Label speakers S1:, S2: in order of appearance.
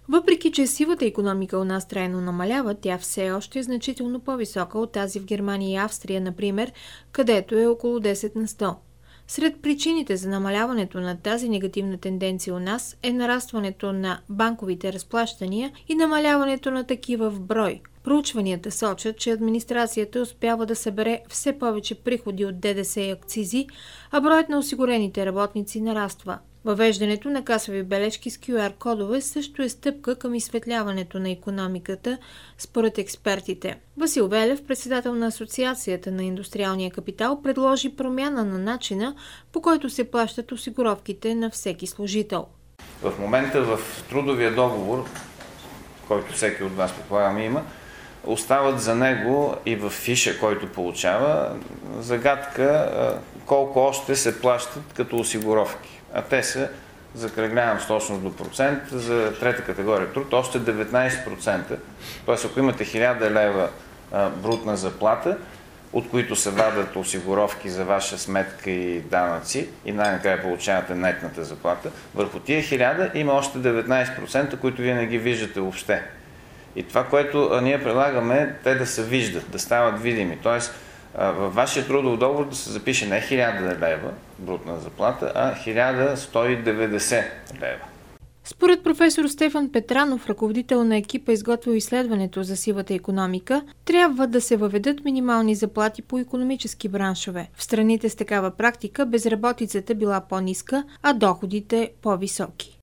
S1: Въпреки че сивата икономика у нас трайно намалява, тя все още е значително по-висока от тази в Германия и Австрия, например, където е около 10 на 100. Сред причините за намаляването на тази негативна тенденция у нас е нарастването на банковите разплащания и намаляването на такива в брой. Проучванията сочат, че администрацията успява да събере все повече приходи от ДДС и акцизи, а броят на осигурените работници нараства. Въвеждането на касови бележки с QR-кодове също е стъпка към изсветляването на икономиката, според експертите. Васил Велев, председател на Асоциацията на индустриалния капитал, предложи промяна на начина, по който се плащат осигуровките на всеки служител.
S2: В момента в трудовия договор, който всеки от вас предполагам има, остават за него и в фиша, който получава, загадка колко още се плащат като осигуровки. А те са, закръглявам с точност до процент, за трета категория труд, още 19%. Тоест, ако имате 1000 лева брутна заплата, от които се вадат осигуровки за ваша сметка и данъци, и най-накрая получавате нетната заплата, върху тия 1000 има още 19%, които вие не ги виждате въобще. И това, което ние предлагаме, те да се виждат, да стават видими. Тоест, във вашия трудов договор да се запише не 1000 лева брутна заплата, а 1190 лева.
S1: Според професор Стефан Петранов, ръководител на екипа, изготвил изследването за сивата икономика, трябва да се въведат минимални заплати по икономически браншове. В страните с такава практика безработицата била по-ниска, а доходите по-високи.